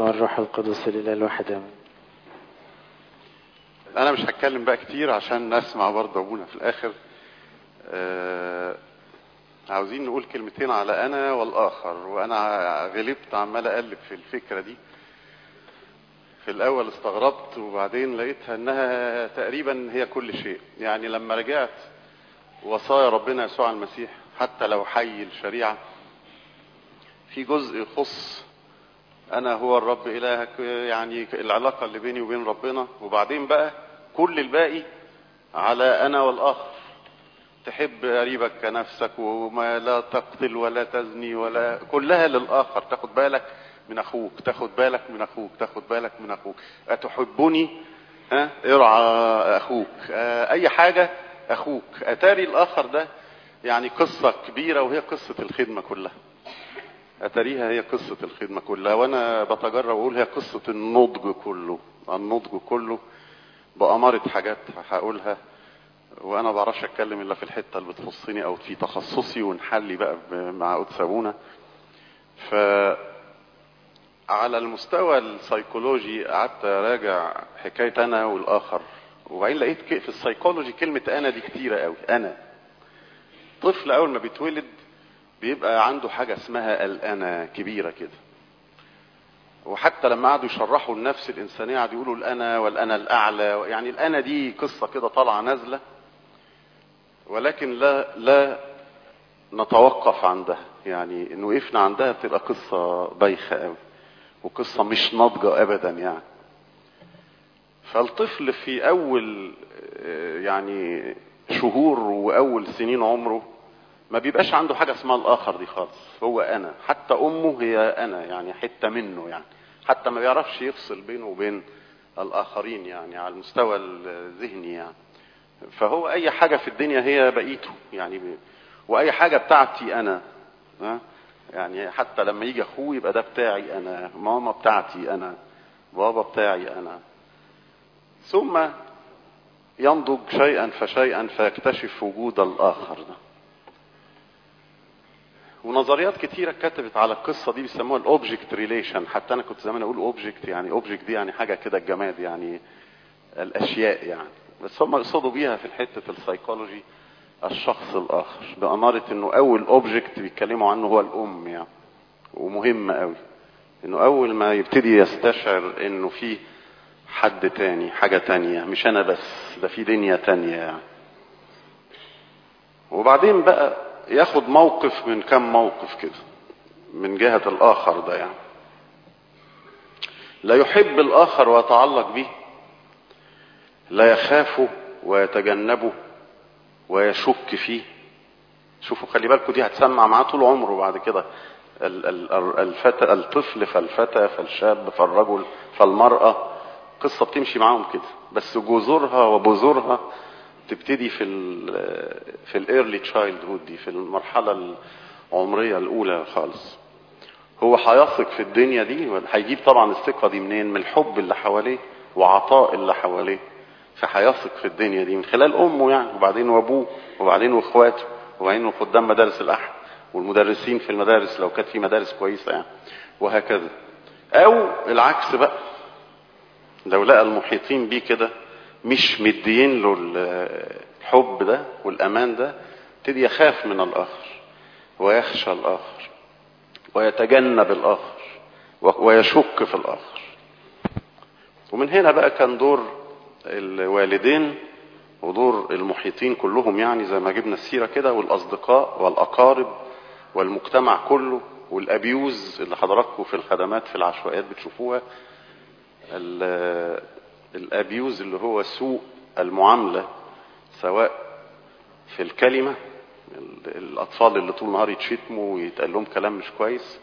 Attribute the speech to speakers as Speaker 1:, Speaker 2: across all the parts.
Speaker 1: والروح القدس الإله الواحد آمين.
Speaker 2: انا مش هتكلم بقى كتير عشان نسمع برضه ابونا في الاخر. عاوزين نقول كلمتين على انا والاخر، وانا غلبت عمال اقلب في الفكرة دي. في الاول استغربت وبعدين لقيتها انها تقريبا هي كل شيء. يعني لما رجعت وصايا ربنا يسوع المسيح حتى لو حي الشريعة، في جزء يخص انا هو الرب الهك، يعني العلاقة اللي بيني وبين ربنا، وبعدين بقى كل الباقي على انا والاخر. تحب قريبك كنفسك، وما لا تقتل ولا تزني، ولا كلها للاخر. تاخد بالك من اخوك، تاخد بالك من اخوك، تاخد بالك من اخوك. اتحبني؟ ارعى اخوك. اي حاجة اخوك. اتاري الاخر ده يعني قصة كبيرة، وهي قصة الخدمة كلها. اتاريها هي قصة الخدمة كلها، وانا بتجرب اقول هي قصة النضج كله. النضج كله بأمارة حاجات هقولها، وانا بعرفش اتكلم الا في الحتة اللي بتخصني او في تخصصي، ونحلي بقى مع قدس ابونا. على المستوى السيكولوجي قعدت اراجع حكاية انا والاخر، وبعدين لقيت في السيكولوجي كلمة انا دي كتيرة قوي. انا طفل اول ما بيتولد بيبقى عنده حاجة اسمها الانا كبيرة كده، وحتى لما قعدوا يشرحوا النفس الانسانية قعدوا يقولوا الانا والانا الاعلى. يعني الانا دي قصة كده طالعة نازلة، ولكن لا نتوقف عندها. يعني ان وقفنا عندها بتبقى قصة بايخة قوي، وقصة مش ناضجة ابدا يعني. فالطفل في اول يعني شهور واول سنين عمره ما بيبقاش عنده حاجة اسمها الاخر دي خالص. هو انا، حتى امه هي انا، يعني حتة منه يعني. حتى ما بيعرفش يفصل بينه وبين الاخرين يعني على المستوى الذهني يعني. فهو اي حاجة في الدنيا هي بقيته يعني. واي حاجة بتاعتي انا. يعني حتى لما يجي اخوه يبقى ده بتاعي انا، ماما بتاعتي انا، بابا بتاعي انا. ثم ينضج شيئا فشيئا فيكتشف وجود الاخر ده. ونظريات كتيرة كتبت على القصة دي بيسموها الاوبجكت ريليشن. حتى انا كنت زمان اقول اوبجكت، يعني اوبجكت دي يعني حاجة كده الجماد، يعني الاشياء يعني. بس هم يقصدوا بيها في الحتة السيكولوجي الشخص الاخر، بأمارة انه اول اوبجكت بيتكلموا عنه هو الام يعني. ومهم قوي انه اول ما يبتدي يستشعر انه في حد تاني، حاجة تانية، مش انا بس، ده في دنيا تانية يعني. وبعدين بقى ياخد موقف من كم موقف كده من جهة الاخر ده يعني. لا يحب الاخر ويتعلق به، لا يخافه ويتجنبه ويشك فيه. شوفوا خلي بالكم دي هتسمع معاه طول عمره بعد كده. الطفل فالفتى فالشاب فالرجل فالمرأة، قصة بتمشي معاهم كده. بس جذورها وبذورها تبتدي في الايرلي تشايلد هود دي، في المرحلة العمرية الاولى خالص. هو هيثق في الدنيا دي، هيجيب طبعا الثقة دي منين؟ من الحب اللي حواليه وعطاء اللي حواليه. فهيثق في الدنيا دي من خلال امه يعني، وبعدين وابوه، وبعدين واخواته، وبعدين خدام مدارس الاحد، والمدرسين في المدارس لو كانت في مدارس كويسة يعني، وهكذا. او العكس بقى، لو لقى المحيطين بيه كده مش مدين له الحب ده والامان ده، ابتدي يخاف من الاخر ويخشى الاخر ويتجنب الاخر ويشك في الاخر. ومن هنا بقى كان دور الوالدين ودور المحيطين كلهم، يعني زي ما جبنا السيرة كده، والاصدقاء والاقارب والمجتمع كله، والابيوز اللي حضراتكم في الخدمات في العشوائيات بتشوفوها. الابيوز اللي هو سوء المعاملة، سواء في الكلمة، الاطفال اللي طول النهار يتشتموا ويتقال لهم كلام مش كويس.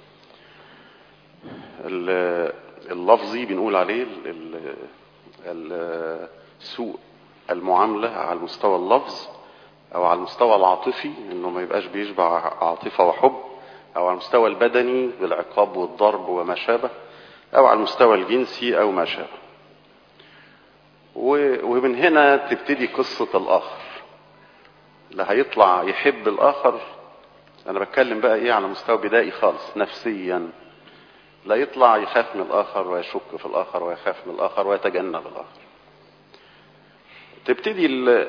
Speaker 2: اللفظي بنقول عليه سوء المعاملة على المستوى اللفظ، او على المستوى العاطفي انه ما يبقاش بيشبع عاطفة وحب، او على المستوى البدني بالعقاب والضرب وما شابه، او على المستوى الجنسي او ما شابه. ومن هنا تبتدي قصة الاخر. لا هيطلع يحب الاخر. انا بتكلم بقى ايه على مستوى بدائي خالص نفسيا. لا يطلع يخاف من الآخر ويشك في الآخر ويخاف من الآخر ويتجنب الآخر. تبتدي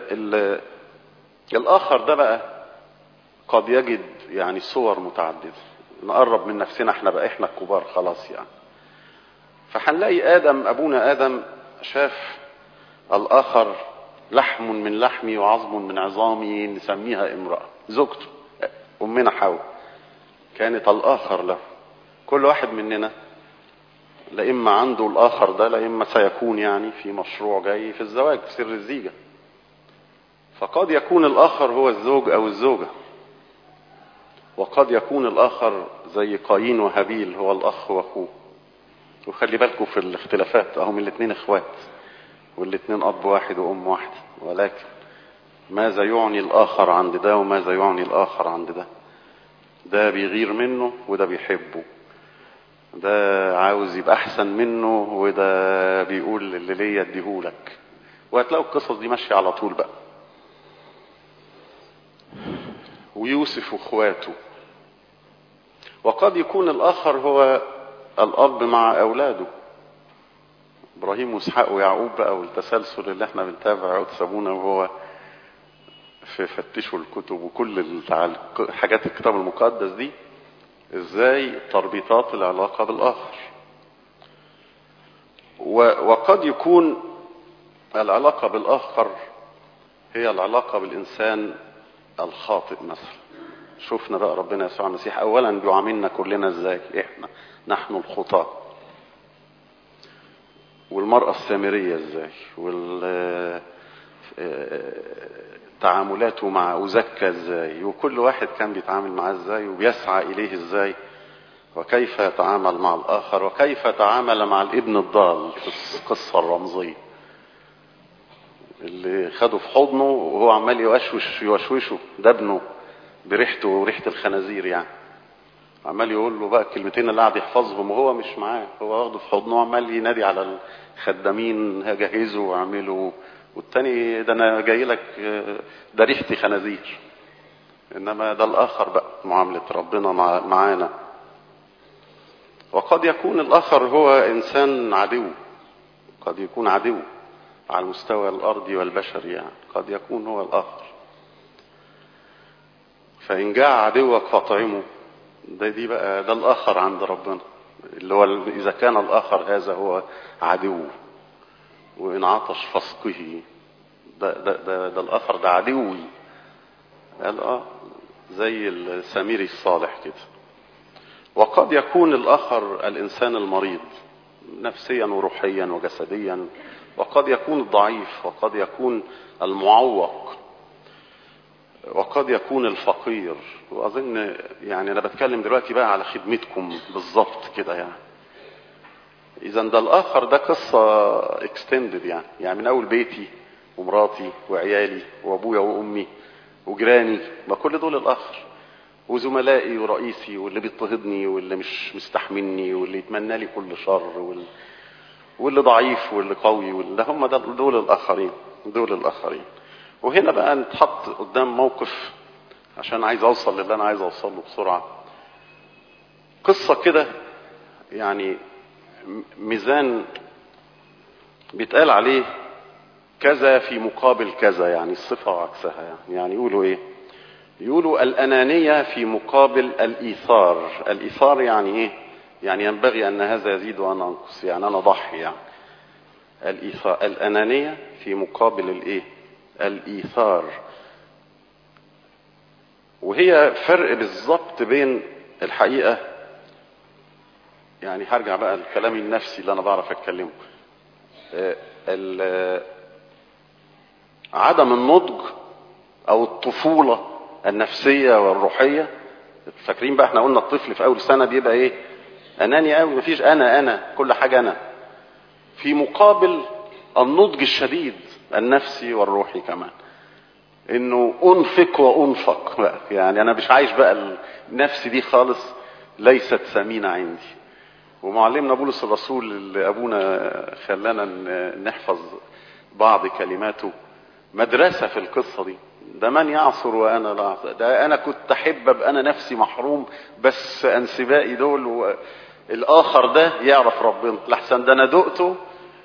Speaker 2: الآخر ده بقى قد يجد يعني صور متعددة. نقرب من نفسنا احنا بقى، احنا الكبار خلاص يعني. فهنلاقي أبونا آدم شاف الآخر لحم من لحمي وعظم من عظامي، نسميها امرأة زوجته أمنا حواء، كانت الآخر له. كل واحد مننا لا إما عنده الآخر ده، لا إما سيكون يعني في مشروع جاي في الزواج، في سر الزيجة. فقد يكون الآخر هو الزوج أو الزوجة، وقد يكون الآخر زي قايين وهابيل هو الأخ وأخوه. وخلي بالكم في الاختلافات، هم الاتنين اخوات والاتنين أب واحد وأم واحدة، ولكن ماذا يعني الآخر عند ده وماذا يعني الآخر عند ده. ده بيغير منه وده بيحبه، ده عاوز يبقى أحسن منه وده بيقول اللي ليا اديهولك. وهتلاقوا القصص دي ماشية على طول بقى. ويوسف واخواته. وقد يكون الآخر هو الأب مع أولاده، إبراهيم وإسحاق ويعقوب بقى، والتسلسل اللي احنا بنتابعه وتسابونا وهو في فتشوا الكتب وكل حاجات الكتاب المقدس دي، ازاي تربيطات العلاقة بالآخر. وقد يكون العلاقة بالآخر هي العلاقة بالإنسان الخاطئ مثلا. شوفنا بقى ربنا يسوع المسيح أولا بيعاملنا كلنا ازاي، احنا نحن الخطاة، والمرأة السامرية ازاي، تعاملاته مع أزكى ازاي، وكل واحد كان بيتعامل معاه ازاي وبيسعى إليه ازاي، وكيف يتعامل مع الآخر، وكيف تعامل مع الابن الضال في القصة الرمزية اللي خده في حضنه وهو عمال يوشوشه، ده ابنه بريحته وريحة الخنازير يعني، عمال يقول له بقى الكلمتين اللي قاعد يحفظهم وهو مش معاه، هو واخده في حضنه وعمال ينادي على الخدامين جهزوا واعملوا، والتاني ده انا جاي لك ده ريحتي خنازير. انما ده الاخر بقى معاملة ربنا معانا. وقد يكون الاخر هو انسان عدو، قد يكون عدو على المستوى الارضي والبشري يعني، قد يكون هو الاخر. فان جاء عدوك فاطعمه، دي بقى ده الاخر عند ربنا، اللي هو اذا كان الاخر هذا هو عدو وان عطش فاسقه، ده الاخر ده عدوي. قال زي السامري الصالح كده. وقد يكون الاخر الانسان المريض نفسيا وروحيا وجسديا، وقد يكون الضعيف، وقد يكون المعوق، وقد يكون الفقير. واظن يعني انا بتكلم دلوقتي بقى على خدمتكم بالظبط كده يعني. اذا ده الاخر ده قصة اكستندد يعني من اول بيتي ومراتي وعيالي وابويا وامي وجيراني، ما كل دول الاخر، وزملائي ورئيسي واللي بيضطهدني واللي مش مستحملني واللي يتمنى لي كل شر واللي ضعيف واللي قوي، واللي هم دول الاخرين، دول الاخرين. وهنا بقى نتحط قدام موقف عشان عايز اوصل للي انا عايز اوصله بسرعة. قصة كده يعني ميزان بيتقال عليه كذا في مقابل كذا، يعني الصفة وعكسها يعني يقولوا ايه؟ يقولوا الأنانية في مقابل الإيثار. الإيثار يعني ايه؟ يعني ينبغي أن هذا يزيد وأنا أنقص، يعني أنا ضحي يعني. الإيثار، الأنانية في مقابل الايه؟ الإيثار. وهي فرق بالظبط بين الحقيقة، يعني هرجع بقى لكلامي النفسي اللي أنا بعرف أتكلمه، عدم النضج أو الطفولة النفسية والروحية. فاكرين بقى احنا قلنا الطفل في أول سنة بيبقى ايه؟ أناني قوي، مفيش أنا كل حاجة أنا، في مقابل النضج الشديد النفسي والروحي كمان، انه انفق وانفق بقى، يعني انا مش عايش بقى النفس دي خالص، ليست ثمينة عندي. ومعلمنا بولس الرسول اللي ابونا خلانا نحفظ بعض كلماته مدرسة في القصة دي. ده من يعصر وانا لا أعصر، ده انا كنت احب ابقى انا نفسي محروم بس انسبائي دول الاخر ده يعرف ربنا، لحسن ده انا دقته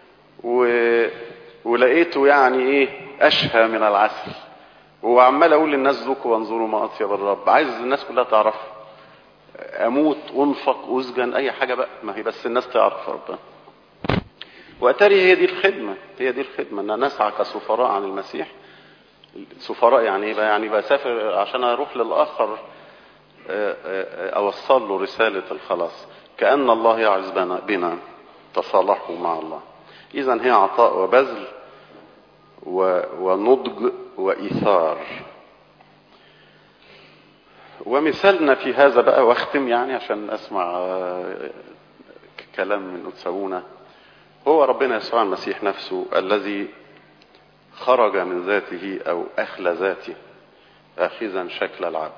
Speaker 2: ولقيته يعني ايه اشهى من العسل، وعمال اقول للناس ذوقوا وانظروا ما اطيب الرب. عايز الناس كلها تعرف، اموت انفق اسجن اي حاجه بقى، ما هي بس الناس تعرف ربنا. واتاري هي دي الخدمه، هي دي الخدمه، ان نسعى كسفراء عن المسيح. سفراء يعني ايه بقى؟ يعني بسافر عشان اروح للاخر اوصل له رساله الخلاص، كأن الله يعز بنا تصالحوا مع الله. اذا هي عطاء وبذل ونضج وايثار. ومثالنا في هذا بقى، واختم يعني عشان اسمع كلام من أتسابونا، هو ربنا يسوع المسيح نفسه الذي خرج من ذاته او اخلى ذاته اخذا شكل العبد.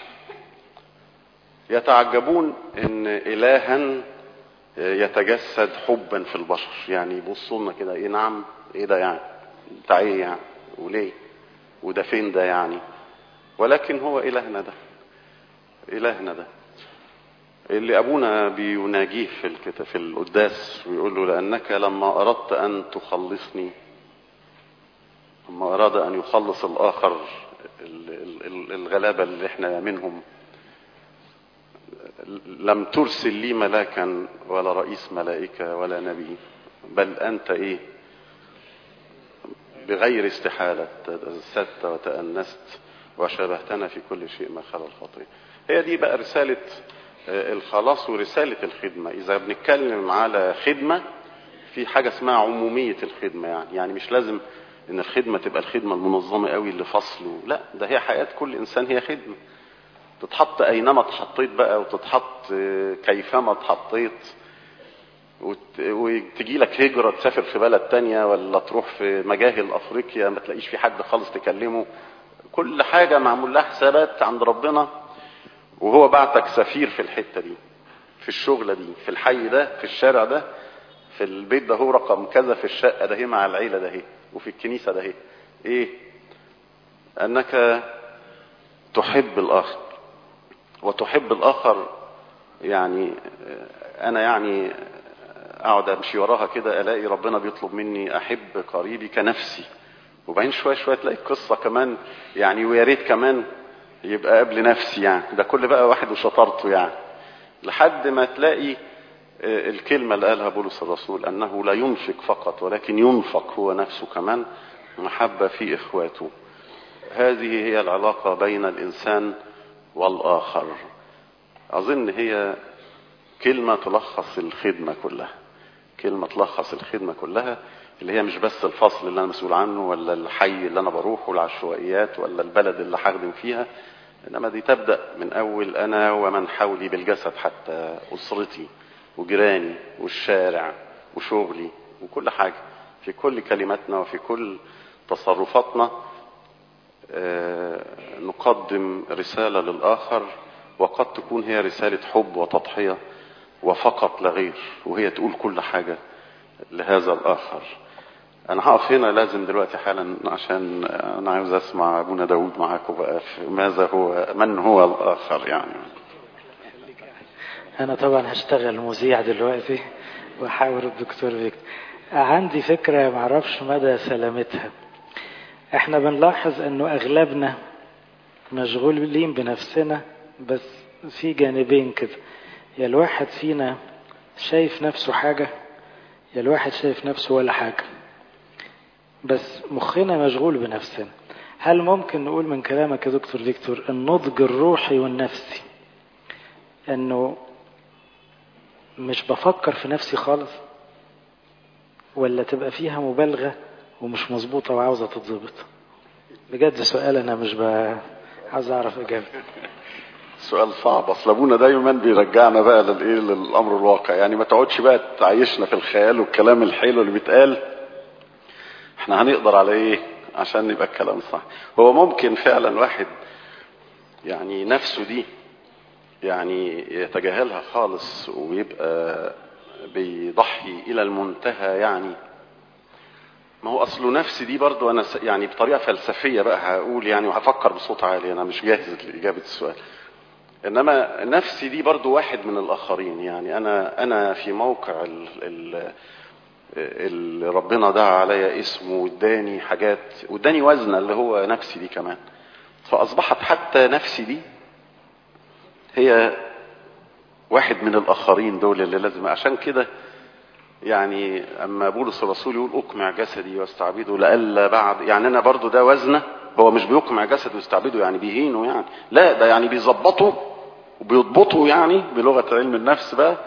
Speaker 2: يتعجبون ان الها يتجسد حبا في البشر، يعني يبصوا لنا كده، ايه نعم، ايه ده يعني، بتاع ايه يعني، وليه، وده فين ده يعني. ولكن هو الهنا ده، الهنا ده اللي ابونا بيناجيه في القداس ويقول له لانك لما اردت ان تخلصني، لما اراد ان يخلص الاخر الغلابه اللي احنا منهم، لم ترسل لي ملاكا ولا رئيس ملائكه ولا نبي، بل انت ايه بغير استحاله تجسدت وتأنست وشبهتنا في كل شيء ما خلا الخطيه. هي دي بقى رساله الخلاص ورساله الخدمه. اذا بنتكلم على خدمه، في حاجه اسمها عموميه الخدمه، يعني مش لازم ان الخدمه تبقى الخدمه المنظمه قوي اللي فصله، لا، ده هي حياه كل انسان هي خدمه. تتحط اينما اتحطيت بقى، وتتحط كيفما اتحطيت، وتجي لك هجرة تسافر في بلد تانية، ولا تروح في مجاهل افريقيا ما تلاقيش في حد خالص تكلمه. كل حاجة معمول لها حسابات عند ربنا، وهو بعتك سفير في الحتة دي، في الشغلة دي، في الحي ده، في الشارع ده، في البيت ده هو رقم كذا، في الشقة ده هي مع العيلة ده هي، وفي الكنيسة ده هي ايه، انك تحب الاخر. وتحب الاخر يعني انا يعني اقعد امشي وراها كده الاقي ربنا بيطلب مني احب قريبي كنفسي، وبعدين شويه شويه تلاقي القصه كمان يعني، ويا ريت كمان يبقى قبل نفسي، يعني ده كل بقى واحد وشطارته يعني، لحد ما تلاقي الكلمه اللي قالها بولس الرسول انه لا ينفق فقط ولكن ينفق هو نفسه كمان محبه في اخواته. هذه هي العلاقه بين الانسان والاخر. اظن هي كلمة تلخص الخدمة كلها، كلمة تلخص الخدمة كلها، اللي هي مش بس الفصل اللي انا مسؤول عنه، ولا الحي اللي انا بروحه، العشوائيات، ولا البلد اللي هخدم فيها، انما دي تبدأ من اول انا ومن حولي بالجسد، حتى اسرتي وجيراني والشارع وشغلي وكل حاجة، في كل كلماتنا وفي كل تصرفاتنا نقدم رسالة للآخر، وقد تكون هي رسالة حب وتضحية وفقط لا غير، وهي تقول كل حاجة لهذا الآخر. أنا هقف هنا لازم دلوقتي حالا، عشان أنا عاوز أسمع أبونا داود معاكم بقى في ماذا هو، من هو الآخر يعني.
Speaker 1: أنا طبعا هشتغل مذيع دلوقتي وأحاور الدكتور فيكتور. عندي فكرة معرفش مدى سلامتها. احنا بنلاحظ انه اغلبنا مشغولين بنفسنا، بس في جانبين كده، يا الواحد فينا شايف نفسه حاجة، يا الواحد شايف نفسه ولا حاجة، بس مخنا مشغول بنفسنا. هل ممكن نقول من كلامك يا دكتور فيكتور النضج الروحي والنفسي انه مش بفكر في نفسي خالص، ولا تبقى فيها مبالغة ومش مظبوطة وعاوزة تتظبط؟ بجد سؤال انا مش عاوز اعرف اجابة.
Speaker 2: سؤال صعب، اصل ابونا دايما بيرجعنا بقى للامر الواقع، يعني ما تقعدش بقى تعيشنا في الخيال والكلام الحلو اللي بيتقال. احنا هنقدر على ايه عشان يبقى الكلام صح؟ هو ممكن فعلا واحد يعني نفسه دي يعني يتجاهلها خالص ويبقى بيضحي الى المنتهى، يعني ما هو اصله نفسي دي برضو انا يعني بطريقه فلسفيه بقى هقول يعني، وهفكر بصوت عالي، انا مش جاهز لاجابه السؤال. انما نفسي دي برضو واحد من الاخرين. يعني انا في موقع اللي ربنا دعا عليا اسمه واداني حاجات واداني وزنه اللي هو نفسي دي كمان. فاصبحت حتى نفسي دي هي واحد من الاخرين دول اللي لازم. عشان كده يعني اما بولس الرسول يقول اقمع جسدي واستعبده لألا بعد، يعني انا برضو ده وزنه. هو مش بيقمع جسده ويستعبده يعني بيهينه يعني، لا ده يعني بيظبطه وبيضبطه يعني بلغه علم النفس بقى،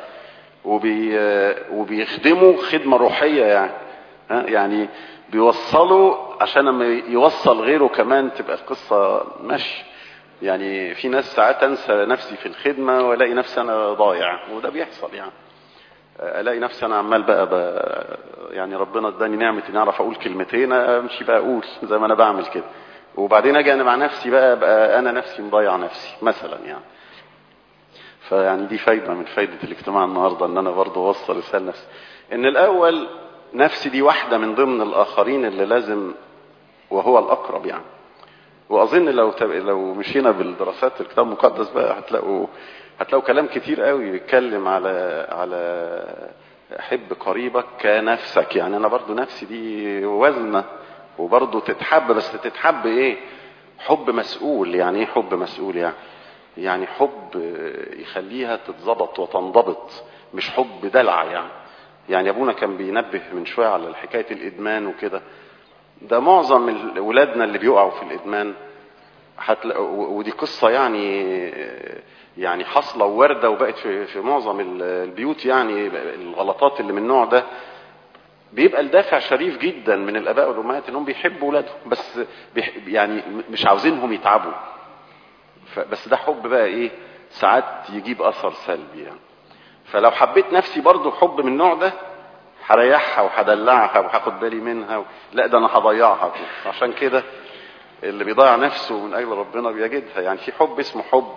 Speaker 2: وبيخدمه خدمه روحيه يعني. يعني بيوصله عشان لما يوصل غيره كمان تبقى القصه ماشيه. يعني في ناس ساعات انسى نفسي في الخدمه والاقي نفسي انا ضايع، وده بيحصل يعني. الاقي نفسي انا عمال بقى يعني ربنا اداني نعمه اني اعرف اقول كلمتين امشي بقى اقول زي ما انا بعمل كده، وبعدين اجي انا مع نفسي بقى انا نفسي مضيع نفسي مثلا يعني. فيعني دي فايده من فايده الاجتماع النهارده، ان انا برضه اوصل رساله نفسي ان الاول نفسي دي واحده من ضمن الاخرين اللي لازم، وهو الاقرب يعني. واظن لو مشينا بالدراسات الكتاب المقدس بقى هتلاقوا كلام كتير قوي بيتكلم على حب قريبك كنفسك. يعني انا برضو نفسي دي وزنه وبرضو تتحب، بس تتحب ايه؟ حب مسؤول. يعني ايه حب مسؤول؟ يعني حب يخليها تتظبط وتنضبط، مش حب دلع يعني ابونا كان بينبه من شويه على حكايه الادمان وكده. ده معظم ولادنا اللي بيقعوا في الادمان ودي قصه يعني حاصله ووارده وبقت في معظم البيوت. يعني الغلطات اللي من النوع ده بيبقى الدافع شريف جدا من الاباء والامهات انهم بيحبوا ولادهم، بس يعني مش عاوزينهم يتعبوا. بس ده حب بقى ايه؟ ساعات يجيب اثر سلبي يعني. فلو حبيت نفسي برضو حب من النوع ده هريحها وهدلعها وهاخد بالي منها لا ده انا هضيعها. عشان كده اللي بيضيع نفسه من اجل ربنا بيجدها. يعني في حب اسمه حب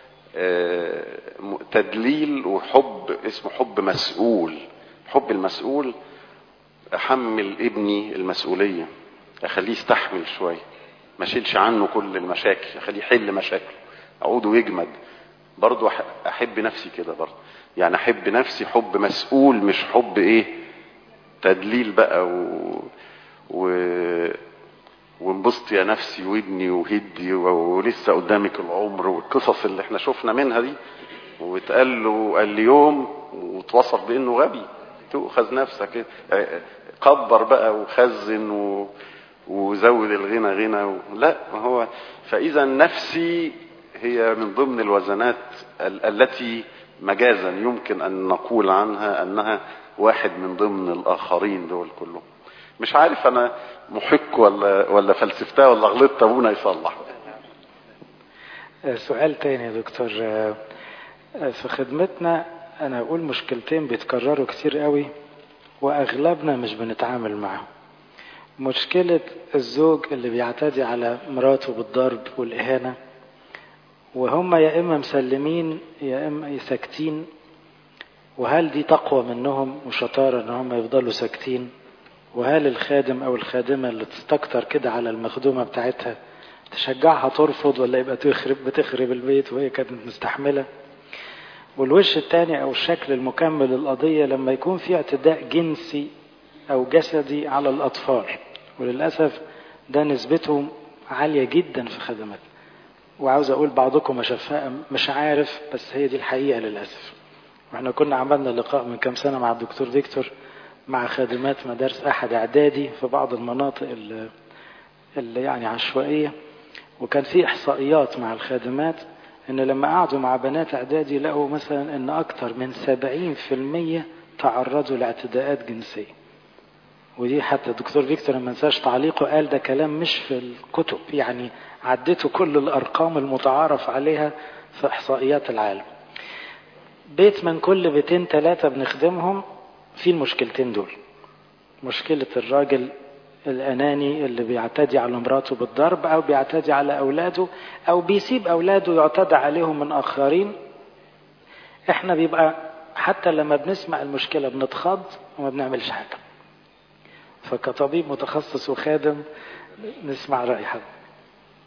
Speaker 2: تدليل، وحب اسمه حب مسؤول. حب المسؤول احمل ابني المسؤوليه، اخليه يستحمل شويه، ما اشيلش عنه كل المشاكل، اخليه يحل مشاكله، اعوده يجمد. برضو احب نفسي كده برضو. يعني احب نفسي حب مسؤول، مش حب ايه؟ تدليل بقى وانبسط يا نفسي وابني وهدي ولسه قدامك العمر والقصص اللي احنا شفنا منها دي. واتقال له اليوم وتوصف بانه غبي، تؤخذ نفسك كبر بقى وخزن وزود الغنى غنى لا ما هو. فاذا نفسي هي من ضمن الوزنات التي مجازا يمكن ان نقول عنها انها واحد من ضمن الاخرين دول كلهم. مش عارف انا محق ولا فلسفتها ولا غلطت، ابونا يصلح.
Speaker 1: سؤال تاني يا دكتور. في خدمتنا انا اقول مشكلتين بيتكرروا كتير قوي واغلبنا مش بنتعامل معهم. مشكلة الزوج اللي بيعتدي على مراته بالضرب والاهانة، وهم يا اما مسلمين يا اما ساكتين. وهل دي تقوى منهم وشطارة ان هم يفضلوا ساكتين؟ وهل الخادم او الخادمة اللي تستكتر كده على المخدومة بتاعتها تشجعها ترفض، ولا يبقى بتخرب البيت وهي كانت مستحملة؟ والوش التاني او الشكل المكمل للقضية لما يكون في اعتداء جنسي او جسدي على الاطفال، وللأسف ده نسبته عالية جدا في خدمات. وعاوز اقول بعضكم مشفاء مش عارف، بس هي دي الحقيقة للأسف. واحنا كنا عملنا لقاء من كام سنة مع الدكتور فيكتور مع خادمات مدارس احد اعدادي في بعض المناطق اللي يعني عشوائية، وكان في احصائيات مع الخادمات ان لما قعدوا مع بنات اعدادي لقوا مثلا ان اكتر من 70% تعرضوا لاعتداءات جنسية. ودي حتى الدكتور فيكتور ما نساش تعليقه، قال ده كلام مش في الكتب، يعني عدته كل الارقام المتعارف عليها في احصائيات العالم. بيت من كل 2-3 بنخدمهم في المشكلتين دول. مشكلة الراجل الأناني اللي بيعتدي على مراته بالضرب أو بيعتدي على أولاده أو بيسيب أولاده يعتدى عليهم من آخرين. احنا بيبقى حتى لما بنسمع المشكلة بنتخض وما بنعملش حاجة. فكطبيب متخصص وخادم نسمع رأي حد.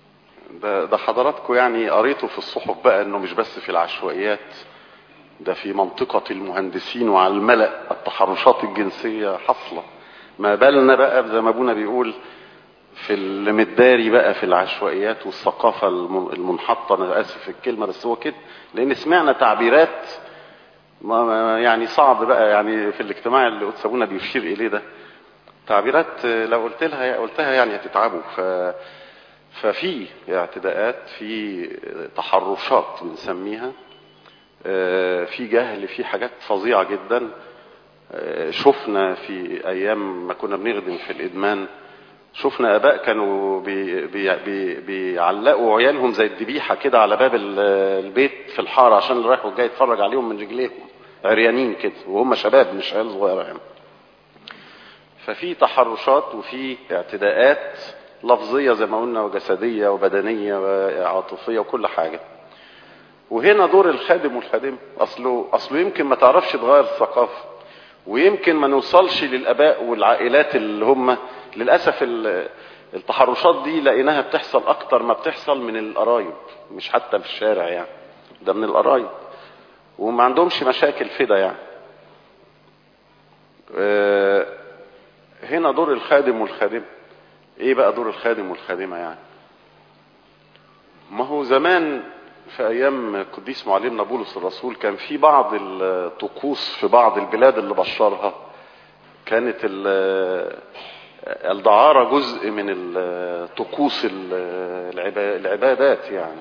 Speaker 2: ده حضراتكم يعني قريتوا في الصحف بقى انه مش بس في العشوائيات، ده في منطقة المهندسين وعلى الملأ التحرشات الجنسية حصلة. ما بالنا بقى زي ما ابونا بيقول في المداري بقى في العشوائيات والثقافة المنحطة. انا اسف في الكلمة بس هو كده، لان سمعنا تعبيرات يعني صعب بقى يعني في الاجتماع اللي قدس ابونا بيشير اليه ده، تعبيرات لو قلتها يعني هتتعبوا. ففي اعتداءات، في تحرشات بنسميها، في جهل، في حاجات فظيعة جدا. شفنا في ايام ما كنا بنخدم في الادمان، شفنا اباء كانوا بيعلقوا عيالهم زي الذبيحه كده على باب البيت في الحاره عشان اللي رايح وجاي يتفرج عليهم من رجليهم عريانين كده، وهم شباب مش عيال صغيره يعني. ففي تحرشات وفي اعتداءات لفظيه زي ما قلنا، وجسديه وبدنيه وعاطفيه وكل حاجه. وهنا دور الخادم والخادمه. اصله يمكن ما تعرفش تغير الثقافه، ويمكن ما نوصلش للاباء والعائلات اللي هم للاسف التحرشات دي لقيناها بتحصل اكتر ما بتحصل من القرايب، مش حتى في الشارع يعني، ده من القرايب، وما عندهمش مشاكل في ده يعني. هنا دور الخادم والخادمه. ايه بقى دور الخادم والخادمه يعني؟ ما هو زمان في ايام القديس معلمنا بولس الرسول كان في بعض الطقوس في بعض البلاد اللي بشرها كانت الدعارة جزء من الطقوس العبادات يعني.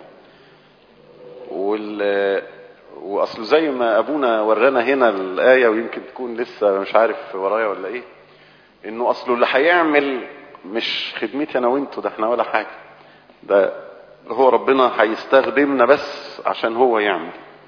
Speaker 2: واصل زي ما ابونا ورانا هنا الآية، ويمكن تكون لسه مش عارف ورايا ولا ايه، انه اصله اللي هيعمل مش خدمتي انا وانتوا، ده احنا ولا حاجة، ده هو ربنا هيستخدمنا بس عشان هو يعمل،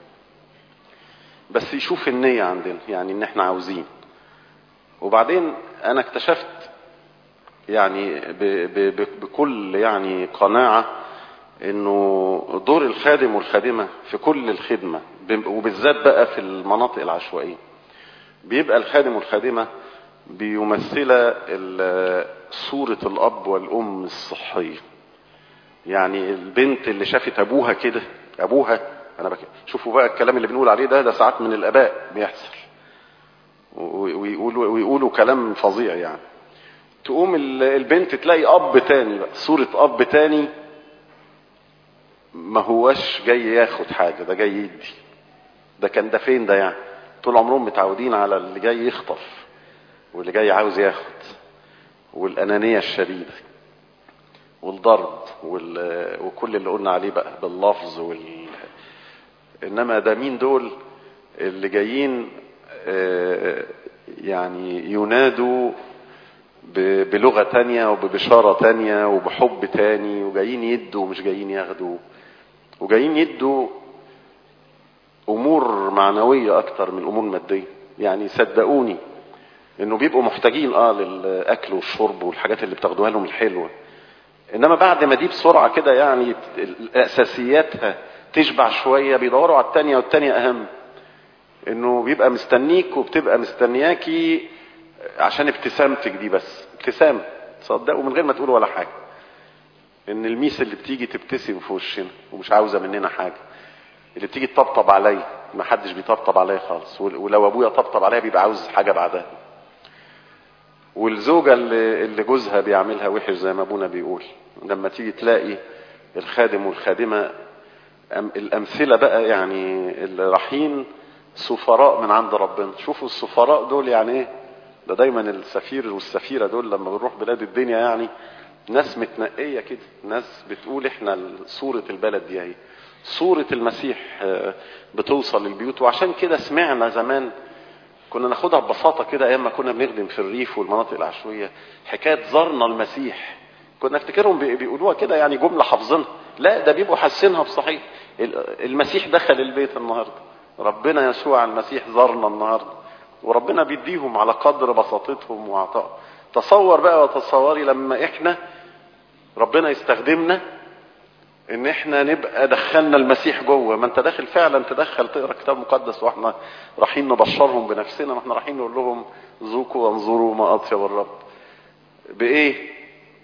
Speaker 2: بس يشوف النية عندنا يعني ان احنا عاوزين. وبعدين انا اكتشفت يعني بكل يعني قناعة انه دور الخادم والخادمة في كل الخدمة، وبالذات بقى في المناطق العشوائية، بيبقى الخادم والخادمة بيمثل صورة الاب والام الصحية. يعني البنت اللي شافت ابوها كده، ابوها انا شوفوا بقى الكلام اللي بنقول عليه ده ساعات من الاباء بيحصل، ويقولوا كلام فظيع يعني. تقوم البنت تلاقي اب تاني بقى، صورة اب تاني ما هوش جاي ياخد حاجة، ده جاي يدي. ده كان ده فين ده يعني؟ طول عمرهم متعودين على اللي جاي يخطف واللي جاي عاوز ياخد، والأنانية الشديدة والضرب وكل اللي قلنا عليه بقى باللفظ انما ده مين دول اللي جايين يعني ينادوا بلغة تانية وببشارة تانية وبحب تاني، وجايين يدوا مش جايين ياخدوا، وجايين يدوا امور معنوية اكتر من امور مادية. يعني صدقوني انه بيبقوا محتاجين للاكل والشرب والحاجات اللي بتاخدوها لهم الحلوة، انما بعد ما دي بسرعة كده يعني اساسياتها تشبع شوية بيدوروا على التانية، والتانية اهم، انه بيبقى مستنيك وبتبقى مستنياكي عشان ابتسامتك دي بس، ابتسام صدقوا من غير ما تقولوا ولا حاجة، ان الميس اللي بتيجي تبتسم في وشنا ومش عاوزة مننا حاجة، اللي بتيجي تطبطب عليا، ما حدش بيطبطب عليا خالص، ولو ابويا طبطب عليا بيبقى عاوز حاجة بعدها، والزوجة اللي جوزها بيعملها وحش زي ما ابونا بيقول، لما تيجي تلاقي الخادم والخادمة الامثلة بقى يعني اللي رايحين سفراء من عند ربنا. شوفوا السفراء دول يعني ايه، ده دايما السفير والسفيرة دول لما بنروح بلاد الدنيا يعني ناس متنقية كده، ناس بتقول احنا صورة البلد دي اهي، صورة المسيح بتوصل للبيوت. وعشان كده سمعنا زمان كنا ناخدها ببساطة كده ايام ما كنا بنخدم في الريف والمناطق العشوائية، حكاية زرنا المسيح، كنا نفتكرهم بيقولوها كده يعني جملة حافظينها، لا ده بيبقوا حاسينها بصحيح. المسيح دخل البيت النهاردة، ربنا يسوع المسيح زارنا النهاردة، وربنا بيديهم على قدر بساطتهم وعطائهم. تصور بقى وتصوري لما احنا ربنا يستخدمنا ان احنا نبقى دخلنا المسيح جوه. ما انت داخل فعلا تدخل تقرا كتاب مقدس، واحنا رايحين نبشرهم بنفسنا، ما احنا رايحين نقول لهم ذوقوا وانظروا ما اطيب الرب. بايه؟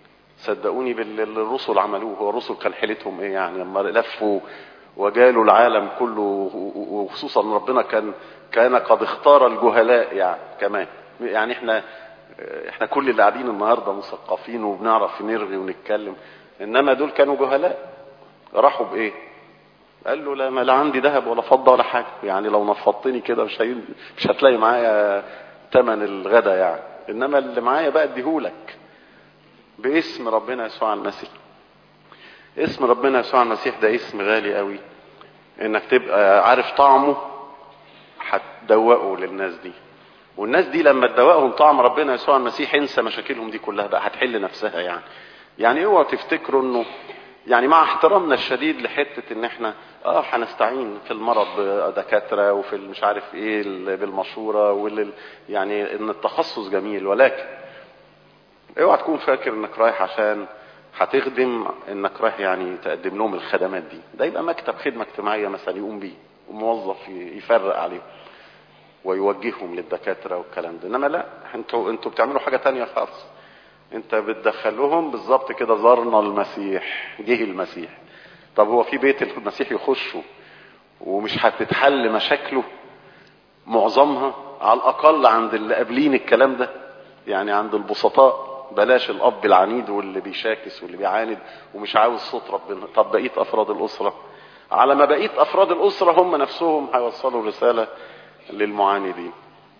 Speaker 2: صدقوني باللي الرسل عملوه. هو الرسل كان حيلتهم ايه يعني لما لفوا وجالوا العالم كله، وخصوصا ربنا كان قد اختار الجهلاء يعني كمان. يعني احنا كل اللي قاعدين النهارده مثقفين وبنعرف نرغي ونتكلم، انما دول كانوا جهلاء. راحوا بايه؟ قال له لا عندي ذهب ولا فضه ولا حاجه، يعني لو نفضتني كده مش هتلاقي معايا ثمن الغدا يعني، انما اللي معايا بقى اديهولك باسم ربنا يسوع المسيح. اسم ربنا يسوع المسيح ده اسم غالي قوي، انك تبقى عارف طعمه هتدوقه للناس دي، والناس دي لما تدوقهم طعم ربنا يسوع المسيح انسى مشاكلهم دي كلها بقى، هتحل نفسها يعني اوعوا تفتكروا انه يعني مع احترامنا الشديد لحته ان احنا هنستعين في المرض بدكاتره وفي مش عارف ايه بالمشوره يعني ان التخصص جميل، ولكن اوعى تكون فاكر انك رايح عشان هتخدم، انك رايح يعني تقدم لهم الخدمات دي. ده يبقى مكتب خدمه اجتماعيه مثلا يقوم بيه، وموظف يفرق عليهم ويوجههم للدكاتره والكلام ده. انما لا، انتوا بتعملوا حاجه تانية خالص. انت بتدخلهم بالظبط كده، زارنا المسيح، جه المسيح. طب هو في بيت المسيح يخشه ومش هتتحل مشاكله معظمها؟ على الاقل عند اللي قابلين الكلام ده، يعني عند البسطاء، بلاش الاب العنيد واللي بيشاكس واللي بيعاند ومش عاوز صوت ربنا. طب بقيه افراد الاسره، على ما بقيه افراد الاسره هم نفسهم هيوصلوا رساله للمعاندين.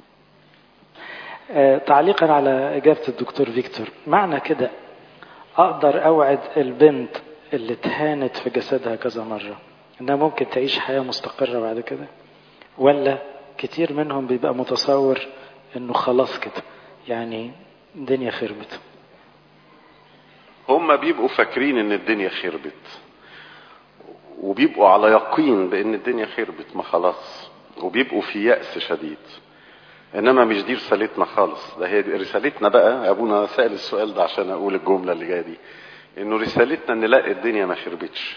Speaker 1: تعليقا على اجابه الدكتور فيكتور، معنى كده اقدر اوعد البنت اللي اتهانت في جسدها كذا مره انها ممكن تعيش حياه مستقره بعد كده، ولا كتير منهم بيبقى متصور انه خلاص كده يعني الدنيا خربت؟
Speaker 2: هم بيبقوا فاكرين ان الدنيا خربت، وبيبقوا على يقين بان الدنيا خربت، ما خلاص، وبيبقوا في يأس شديد. انما مش دي رسالتنا خالص. ده هي رسالتنا بقى، ابونا سأل السؤال ده عشان اقول الجملة اللي جاية دي، انه رسالتنا ان لا، الدنيا ما خربتش،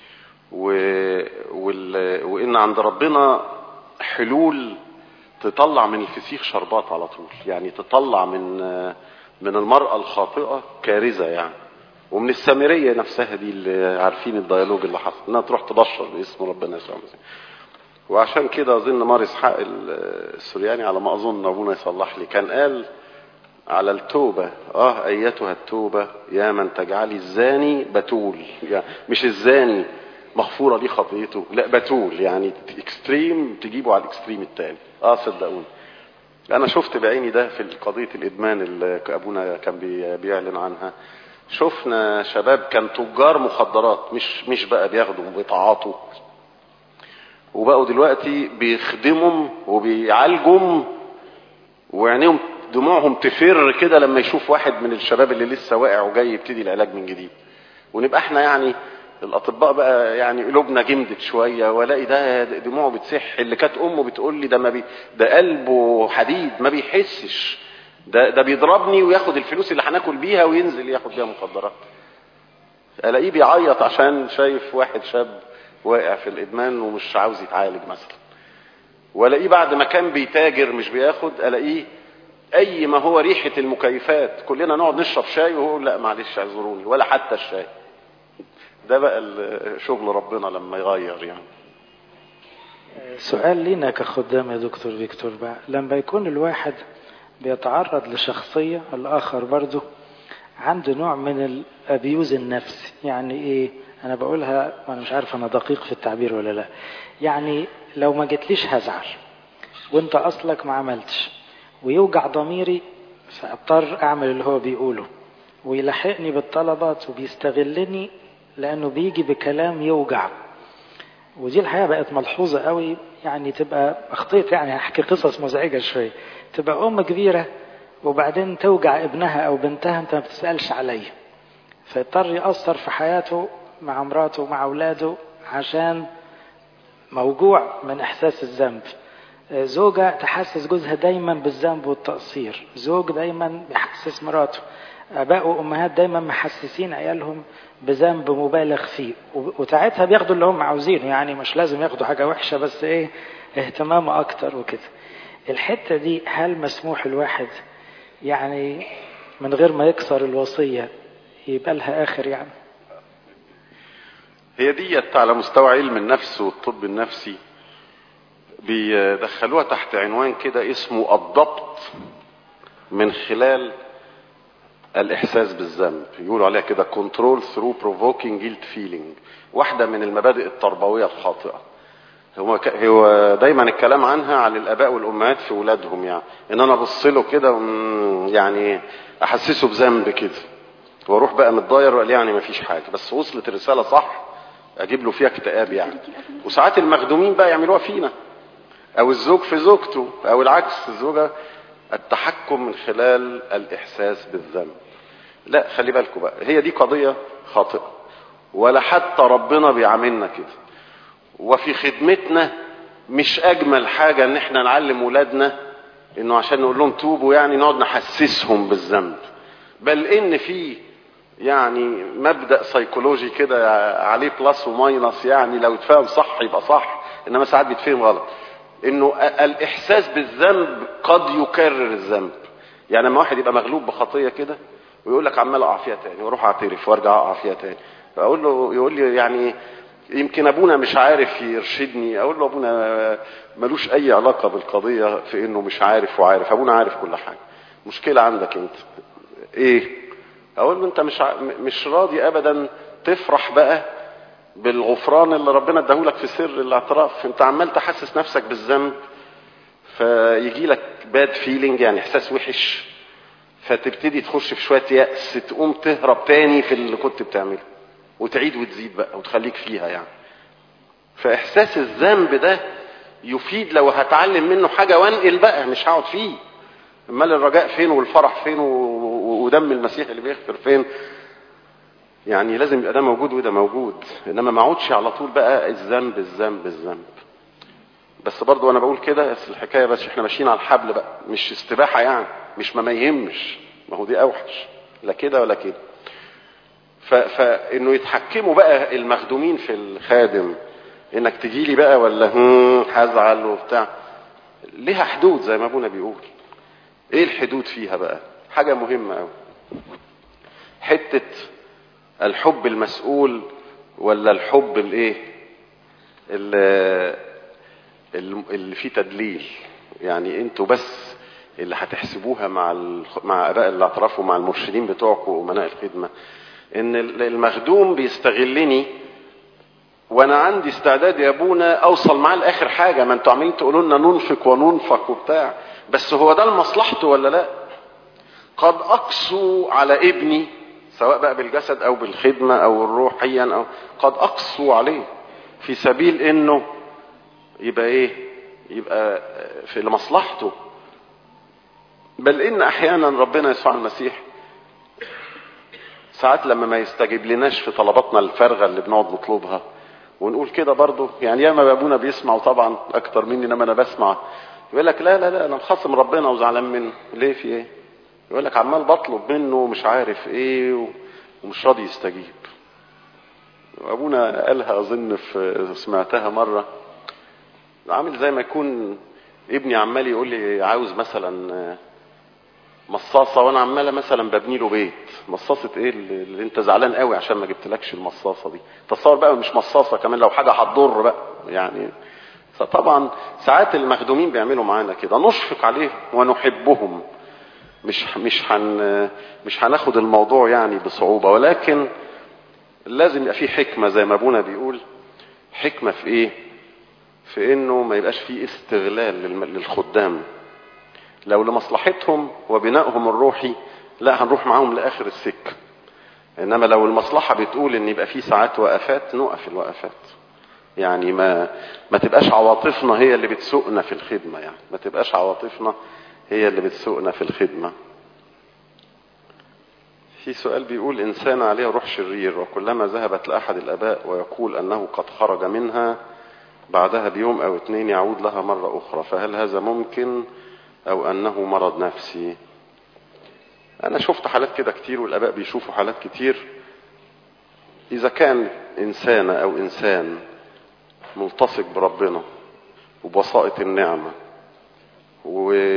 Speaker 2: وان عند ربنا حلول تطلع من الفسيخ شربات على طول، يعني تطلع من المرأة الخاطئة كارثة يعني، ومن السامرية نفسها دي اللي عارفين الديالوج اللي حصل، انها تروح تبشر باسم ربنا يسوع المسيح. وعشان كده اظن مار اسحاق السورياني على ما اظن، ابونا يصلح لي، كان قال على التوبة: ايتها التوبة يا من تجعلي الزاني بتول. يعني مش الزاني مغفورة ليه خطيته، لا بتول، يعني اكستريم تجيبه على الاكستريم التاني. صدقوني انا شفت بعيني ده في قضية الادمان اللي ابونا كان بيعلن عنها. شفنا شباب كان تجار مخدرات، مش بقى بياخدوا بيتعاطوا، وبقوا دلوقتي بيخدمهم وبيعالجهم، وعينيهم دموعهم تفر كده لما يشوف واحد من الشباب اللي لسه واقع وجاي يبتدي العلاج من جديد. ونبقى احنا يعني الاطباء بقى يعني قلوبنا جمدت شويه، والاقي ده دموعه بتسح، اللي كانت امه بتقول لي ده قلبه حديد ما بيحسش، ده بيضربني وياخد الفلوس اللي هناكل بيها وينزل ياخد بيها مخدرات. الاقيه بيعيط عشان شايف واحد شاب واقع في الادمان ومش عاوز يتعالج مثلا. والاقيه بعد ما كان بيتاجر مش بياخد، الاقيه اي ما هو ريحه المكيفات، كلنا نقعد نشرب شاي وهو لا معلش اعذروني، ولا حتى الشاي. ده بقى شغل ربنا لما يغير يعني.
Speaker 1: سؤال لينا كخدام يا دكتور فيكتور بقى، لما يكون الواحد بيتعرض لشخصية الآخر برضو عنده نوع من الأبيوز النفسي، يعني إيه؟ أنا بقولها وأنا مش عارف أنا دقيق في التعبير ولا لا. يعني لو ما جتليش هزعل وانت أصلك ما عملتش، ويوجع ضميري فأضطر أعمل اللي هو بيقوله، ويلحقني بالطلبات وبيستغلني لأنه بيجي بكلام يوجع. ودي الحقيقة بقت ملحوظة قوي، يعني تبقى أخطيت، يعني هحكي قصص مزعجة شوية. تبقى أم كبيرة وبعدين توجع ابنها أو بنتها، أنت ما بتسألش عليه، فيضطر يأثر في حياته مع مراته ومع أولاده عشان موجوع من إحساس الذنب. زوجة تحسس جوزها دايما بالذنب والتقصير، زوج دايما بيحسس مراته، آباء وأمهات دايما محسسين عيالهم بذنب مبالغ فيه، وساعتها بياخدوا اللي هم عاوزينه، يعني مش لازم ياخدوا حاجة وحشة، بس ايه اهتمامه أكتر وكده. الحتة دي هل مسموح الواحد يعني من غير ما يكسر الوصية يبقى لها آخر يعني.
Speaker 2: هي ديت على مستوى علم النفس والطب النفسي بيدخلوها تحت عنوان كده اسمه الضبط من خلال الإحساس بالذنب. يقولوا عليها كده control through provoking guilt feeling. واحدة من المبادئ التربوية الخاطئة. هو دايما الكلام عنها على الآباء والأمهات في ولادهم، يعني إن أنا أبص له كده يعني أحسسه بذنب كده، واروح بقى متضاير وقال يعني مفيش حاجة، بس وصلت الرسالة صح أجيب له فيها اكتئاب يعني. وساعات المخدومين بقى يعملوها فينا، أو الزوج في زوجته، أو العكس الزوجة. التحكم من خلال الإحساس بالذنب. لا خلي بالكم بقى، هي دي قضية خاطئة، ولا حتى ربنا بيعاملنا كده. وفي خدمتنا مش أجمل حاجة إن احنا نعلم ولادنا إنه عشان نقول لهم توبوا يعني نقعد نحسسهم بالذنب، بل إن في يعني مبدأ سيكولوجي كده عليه بلس وماينس، يعني لو اتفهم صح يبقى صح، إنما ساعات بيتفهم غلط. إنه الإحساس بالذنب قد يكرر الذنب. يعني لما واحد يبقى مغلوب بخطية كده ويقول لك عمال أقع فيها تاني واروح أعترف وارجع أقع فيها تاني، فأقول له، يقول لي يعني يمكن ابونا مش عارف يرشدني. اقول له ابونا ملوش اي علاقة بالقضية في انه مش عارف وعارف، ابونا عارف كل حاجة. مشكلة عندك انت ايه؟ اقول له انت مش راضي ابدا تفرح بقى بالغفران اللي ربنا اداهولك في سر الاعتراف. انت عمال تحسس نفسك بالذنب، فيجي لك باد فيلينج، يعني احساس وحش، فتبتدي تخش في شوية يأس، تقوم تهرب تاني في اللي كنت بتعمله وتعيد وتزيد بقى وتخليك فيها يعني. فاحساس الذنب ده يفيد لو هتعلم منه حاجة وانقل بقى، مش هقعد فيه. امال الرجاء فين والفرح فين ودم المسيح اللي بيغفر فين؟ يعني لازم يبقى ده موجود وده موجود، انما ما اقعدش على طول بقى الذنب الذنب الذنب. بس برضو انا بقول كده، بس الحكاية بس احنا ماشيين على الحبل بقى، مش استباحة يعني، مش ما يهمش، ما هو دي اوحش، لا كده ولا كده. فانه يتحكموا بقى المخدومين في الخادم، انك تجيلي بقى ولا هزعل وبتاع. ليها حدود زي ما ابونا بيقول. ايه الحدود فيها بقى؟ حاجة مهمة قوي، حتة الحب المسؤول ولا الحب الايه اللي فيه تدليل. يعني انتوا بس اللي هتحسبوها مع اباء الاعتراف ومع المرشدين بتوعكم وامناء الخدمة، ان المخدوم بيستغلني وانا عندي استعداد يا ابونا اوصل معاه لاخر حاجة. ما انتوا عاملين تقولوا لنا ننفق وننفق وبتاع، بس هو ده لمصلحته ولا لا؟ قد اقسو على ابني سواء بقى بالجسد او بالخدمة او روحيا، او قد اقسو عليه في سبيل انه يبقى ايه، يبقى في لمصلحته. بل ان احيانا ربنا يسوع المسيح ساعات لما ما يستجيب لناش في طلباتنا الفارغة اللي بنقعد نطلبها ونقول كده برضو، يعني ياما ابونا بيسمعوا طبعا اكتر مني، انما انا بسمع يقول لك لا لا لا انا مخاصم ربنا وزعلان منه. ليه؟ في ايه؟ يقول لك عمال بطلب منه مش عارف ايه ومش راضي يستجيب. وابونا قالها اظن سمعتها مرة، عامل زي ما يكون ابني عمال يقول لي عاوز مثلا مصاصة، وانا عمالة مثلا ببني له بيت. مصاصة ايه اللي انت زعلان قوي عشان ما جبتلكش المصاصة دي؟ تصور بقى مش مصاصة كمان، لو حاجة هتضر بقى يعني. فطبعا ساعات المخدومين بيعملوا معانا كده، نشفق عليهم ونحبهم، مش هناخد الموضوع يعني بصعوبة، ولكن لازم يبقى فيه حكمة زي ما ابونا بيقول. حكمة في ايه؟ في انه ما يبقاش فيه استغلال للخدام. لو لمصلحتهم وبنائهم الروحي لا هنروح معاهم لاخر السكة، انما لو المصلحة بتقول ان يبقى فيه ساعات وقفات نوقف الوقفات. يعني ما تبقاش عواطفنا هي اللي بتسوقنا في الخدمة، يعني ما تبقاش عواطفنا هي اللي بتسوقنا في الخدمة. في سؤال بيقول إنسان عليه روح شرير وكلما ذهبت لأحد الآباء ويقول أنه قد خرج منها بعدها بيوم أو 2 يعود لها مرة أخرى، فهل هذا ممكن أو أنه مرض نفسي؟ أنا شفت حالات كده كتير والآباء بيشوفوا حالات كتير. إذا كان إنسانة أو إنسان ملتصق بربنا وبوسائط النعمة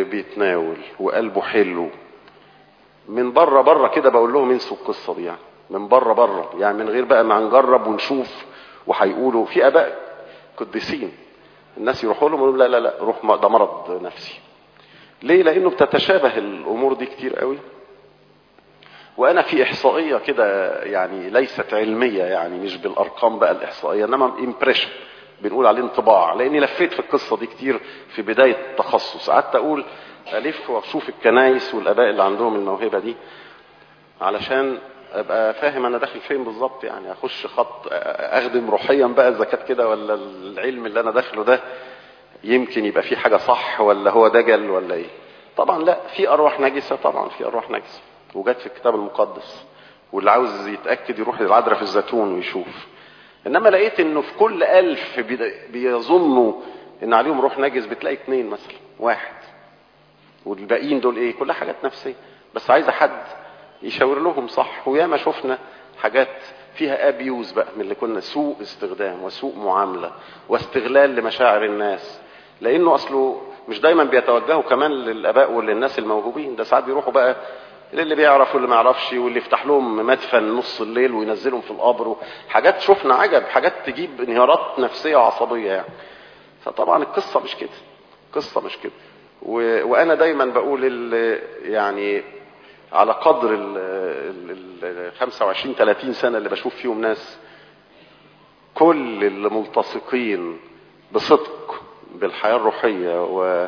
Speaker 2: وبيتناول وقلبه حلو، من بره كده بقول لهم انسوا القصة دي، يعني من بره يعني، من غير بقى ما نجرب ونشوف. وهيقولوا في اباء قديسين الناس يروحوا لهم يقولوا لا روح، ده مرض نفسي. ليه؟ لانه بتتشابه الامور دي كتير قوي. وانا في احصائيه كده يعني ليست علميه، يعني مش بالارقام بقى الاحصائيه، انما امبريشن، بنقول عليه انطباع، لاني لفيت في القصه دي كتير في بدايه التخصص. قعدت اقول الف واشوف الكنايس والاباء اللي عندهم الموهبه دي علشان ابقى فاهم انا داخل فين بالظبط. يعني اخش خط اخدم روحيا بقى اذا كانت كده، ولا العلم اللي انا داخله ده يمكن يبقى فيه حاجه صح، ولا هو دجل ولا ايه. طبعا لا، في ارواح نجسه، طبعا في ارواح نجسه وجت في الكتاب المقدس، واللي عاوز يتاكد يروح للعذراء في الزيتون ويشوف. انما لقيت انه في كل 1000 بيظنوا ان عليهم روح نجس بتلاقي 2 مثلا، 1، والباقيين دول ايه؟ كلها حاجات نفسيه، بس عايزه حد يشاور لهم صح. وياما شفنا حاجات فيها ابيوز بقى من اللي كنا، سوء استخدام وسوء معامله واستغلال لمشاعر الناس. لانه اصله مش دايما بيتوجهوا كمان للاباء وللناس الموهوبين، ده ساعات بيروحوا بقى للي بيعرف واللي ما يعرفش، واللي يفتح لهم مدفن نص الليل وينزلهم في القبر. حاجات شفنا عجب، حاجات تجيب انهيارات نفسيه وعصبيه يعني. فطبعا القصه مش كده، القصه مش كده. وانا دايما بقول يعني على قدر ال 25 30 سنه اللي بشوف فيهم ناس كل اللي ملتصقين بصدق بالحياه الروحيه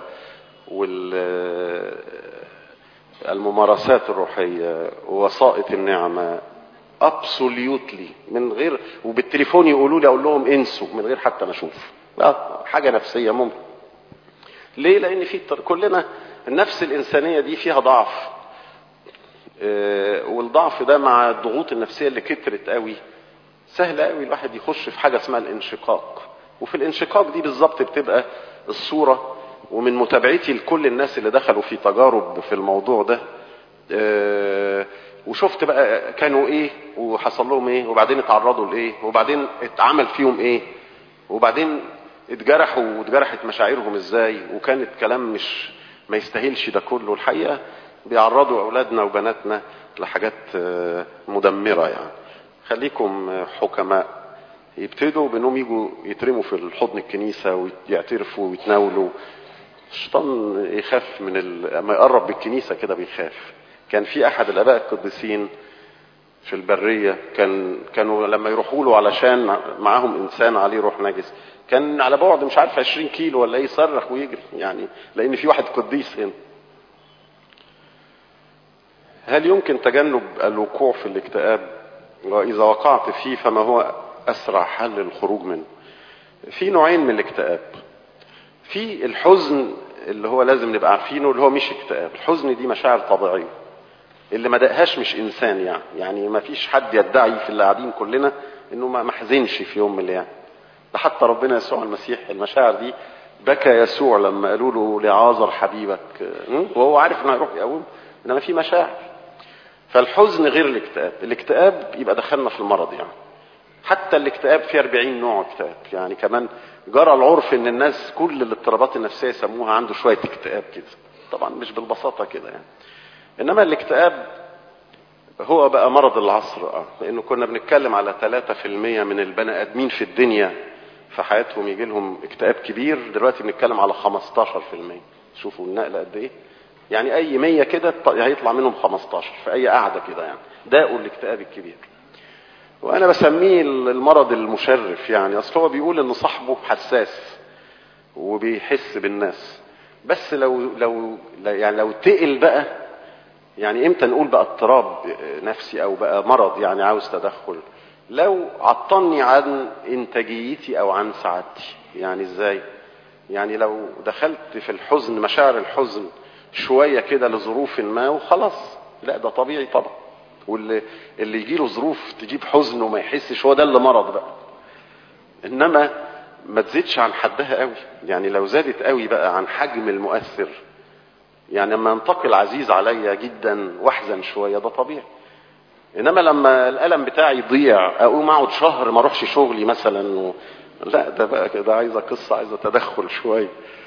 Speaker 2: والممارسات الروحيه ووسائط النعمه ابسوليوتلي، من غير، وبالتليفون يقولوا لي اقول لهم انسوا من غير حتى ما اشوف. حاجه نفسيه ممكن. ليه؟ لان في كلنا النفس الانسانيه دي فيها ضعف، والضعف ده مع الضغوط النفسيه اللي كترت قوي سهل قوي الواحد يخش في حاجه اسمها الانشقاق. وفي الانشقاق دي بالظبط بتبقى الصوره. ومن متابعتي لكل الناس اللي دخلوا في تجارب في الموضوع ده، وشفت بقى كانوا ايه وحصل لهم ايه، وبعدين اتعرضوا لايه، وبعدين اتعمل فيهم ايه، وبعدين اتجرحوا واتجرحت مشاعرهم ازاي، وكانت كلام مش ما يستاهلش ده كله. الحقيقه بيعرضوا اولادنا وبناتنا لحاجات مدمره يعني. خليكم حكماء، يبتدوا بانهم يجوا يترموا في الحضن الكنيسه ويعترفوا ويتناولوا. الشيطان يخاف من لما يقرب بالكنيسه كده بيخاف. كان في احد الاباء القديسين في البريه، كانوا لما يروحوا له علشان معاهم انسان عليه روح نجس، كان على بعد مش عارف 20 كيلو ولا ايه، يصرخ ويجري يعني، لان في واحد قديس هنا. هل يمكن تجنب الوقوع في الاكتئاب؟ واذا وقعت فيه فما هو اسرع حل للخروج منه؟ في نوعين من الاكتئاب. في الحزن اللي هو لازم نبقى عارفينه، اللي هو مش اكتئاب. الحزن دي مشاعر طبيعيه، اللي ما دقهاش مش انسان يعني ما فيش حد يدعي في اللي قاعدين كلنا انه ما حزنش في يوم من الايام. ده حتى ربنا يسوع المسيح المشاعر دي بكى يسوع لما قالوا له لعازر حبيبك، وهو عارف انه هيروح يقوم، انما في مشاعر. فالحزن غير الاكتئاب. الاكتئاب يبقى دخلنا في المرض يعني. حتى الاكتئاب فيه 40 نوع اكتئاب يعني. كمان جرى العرف ان الناس كل الاضطرابات النفسيه يسموها عنده شويه اكتئاب كده. طبعا مش بالبساطه كده يعني. انما الاكتئاب هو بقى مرض العصر، لانه كنا بنتكلم على 3% من البني ادمين في الدنيا في حياتهم يجي لهم اكتئاب كبير، دلوقتي بنتكلم على 15%. شوفوا النقله قد ايه يعني. اي 100 كده هيطلع منهم 15 في اي قعده كده يعني. داقوا الاكتئاب الكبير. وانا بسميه المرض المشرف يعني. اصل هو بيقول ان صاحبه حساس وبيحس بالناس، بس لو تقل بقى يعني. امتى نقول بقى اضطراب نفسي او بقى مرض يعني عاوز تدخل؟ لو عطلني عن انتاجيتي او عن سعادتي. يعني ازاي؟ يعني لو دخلت في الحزن، مشاعر الحزن شويه كده لظروف ما وخلاص، لا ده طبيعي طبعا. واللي يجيله ظروف تجيب حزن وما يحسش، هو ده اللي مرض بقى. انما ما تزيدش عن حدها قوي يعني. لو زادت قوي بقى عن حجم المؤثر، يعني لما ينتقل عزيز عليا جدا واحزن شويه، ده طبيعي. انما لما الالم بتاعي يضيع اقوم اقعد شهر ما اروحش شغلي مثلا لا ده بقى كده عايزه قصه، عايزه تدخل شويه.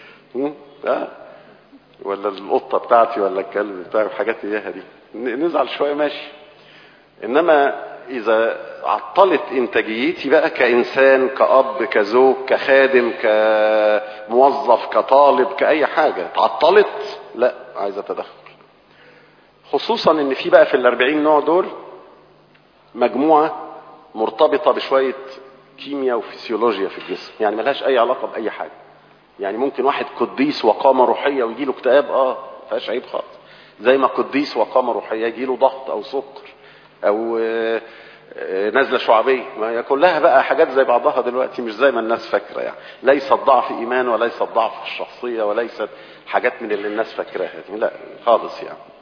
Speaker 2: ولا القطه بتاعتي ولا الكلب بتاعي، حاجات اياها دي نزعل شويه ماشي. انما اذا عطلت انتاجيتي بقى كانسان، كأب، كزوج، كخادم، كموظف، كطالب، كأي حاجة اتعطلت، لا، عايزة تدخل. خصوصا ان في بقى في ال40 نوع دول مجموعة مرتبطة بشوية كيمياء وفسيولوجيا في الجسم، يعني ملهاش اي علاقة باي حاجة. يعني ممكن واحد قديس وقامة روحية ويجيله اكتئاب، مفيهاش عيب خالص. زي ما قديس وقامة روحية يجيله ضغط او سكر او نزلة شعبية. ما هي كلها بقى حاجات زي بعضها دلوقتي، مش زي ما الناس فاكرة. يعني ليست ضعف ايمان وليست ضعف في الشخصية وليست حاجات من اللي الناس فاكراها دي، لا خالص يعني.